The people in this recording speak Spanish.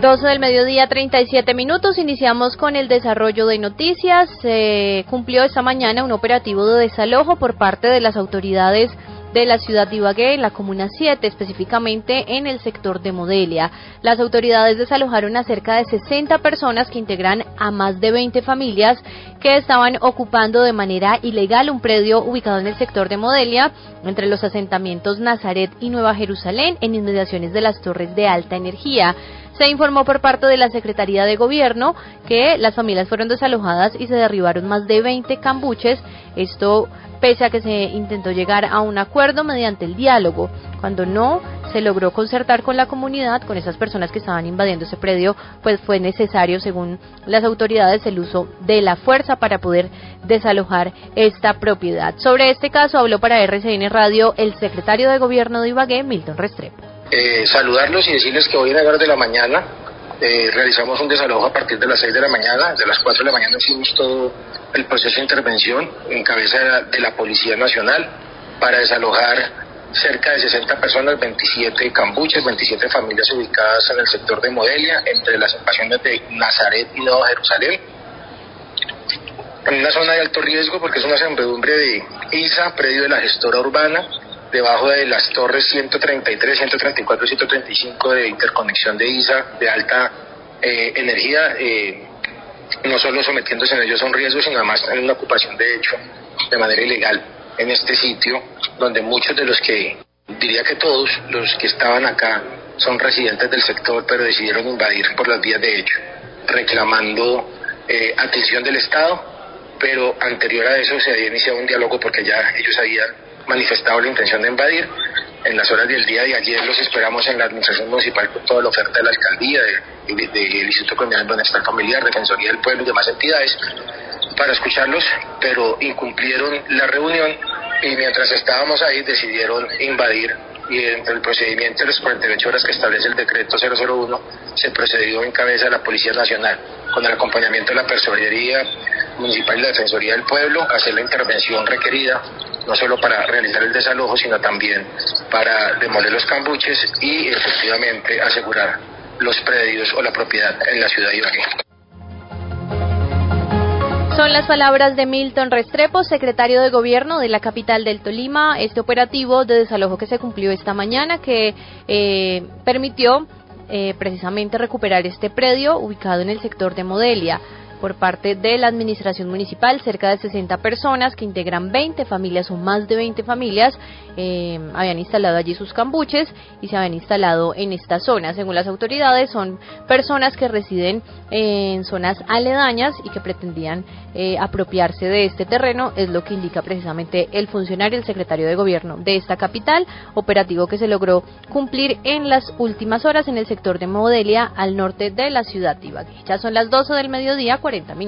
12 del mediodía, 37 minutos. Iniciamos con el desarrollo de noticias. Se cumplió esta mañana un operativo de desalojo por parte de las autoridades de la ciudad de Ibagué, en la Comuna 7, específicamente en el sector de Modelia. Las autoridades desalojaron a cerca de 60 personas que integran a más de 20 familias que estaban ocupando de manera ilegal un predio ubicado en el sector de Modelia, entre los asentamientos Nazaret y Nueva Jerusalén, en inmediaciones de las torres de alta energía. Se informó por parte de la Secretaría de Gobierno que las familias fueron desalojadas y se derribaron más de 20 cambuches, esto pese a que se intentó llegar a un acuerdo mediante el diálogo. Cuando no se logró concertar con la comunidad, con esas personas que estaban invadiendo ese predio, pues fue necesario, según las autoridades, el uso de la fuerza para poder desalojar esta propiedad. Sobre este caso habló para RCN Radio el secretario de Gobierno de Ibagué, Milton Restrepo. Saludarlos y decirles que hoy en horas de la mañana realizamos un desalojo a partir de las 6 de la mañana. Desde las 4 de la mañana hicimos todo el proceso de intervención en cabeza de la Policía Nacional para desalojar cerca de 60 personas, 27 cambuches, 27 familias ubicadas en el sector de Modelia, entre las estaciones de Nazaret y Nueva Jerusalén, en una zona de alto riesgo porque es una servidumbre de ISA, predio de la gestora urbana, debajo de las torres 133, 134 y 135 de interconexión de ISA de alta energía, no solo sometiéndose en ellos a un riesgo, sino además en una ocupación de hecho de manera ilegal en este sitio, donde muchos de los que, diría que todos los que estaban acá son residentes del sector, pero decidieron invadir por las vías de hecho, reclamando atención del Estado, pero anterior a eso se había iniciado un diálogo porque ya ellos habían manifestado la intención de invadir. En las horas del día de ayer los esperamos en la administración municipal con toda la oferta de la alcaldía, del Instituto Colombiano de Bienestar Familiar, Defensoría del Pueblo y demás entidades, para escucharlos, pero incumplieron la reunión y mientras estábamos ahí decidieron invadir, y dentro del procedimiento de las 48 horas que establece el decreto 001 se procedió en cabeza de la Policía Nacional, con el acompañamiento de la Personería Municipal y la Defensoría del Pueblo, a hacer la intervención requerida, no solo para realizar el desalojo, sino también para demoler los cambuches y efectivamente asegurar los predios o la propiedad en la ciudad de Ibagué. Son las palabras de Milton Restrepo, secretario de Gobierno de la capital del Tolima. Este operativo de desalojo que se cumplió esta mañana, que permitió precisamente recuperar este predio ubicado en el sector de Modelia por parte de la administración municipal. Cerca de 60 personas que integran 20 familias o más de 20 familias habían instalado allí sus cambuches y se habían instalado en esta zona. Según las autoridades, son personas que residen en zonas aledañas y que pretendían apropiarse de este terreno, es lo que indica precisamente el funcionario, el secretario de Gobierno de esta capital, operativo que se logró cumplir en las últimas horas en el sector de Modelia, al norte de la ciudad de Ibagué. Ya son las 12 del mediodía, 40 minutos.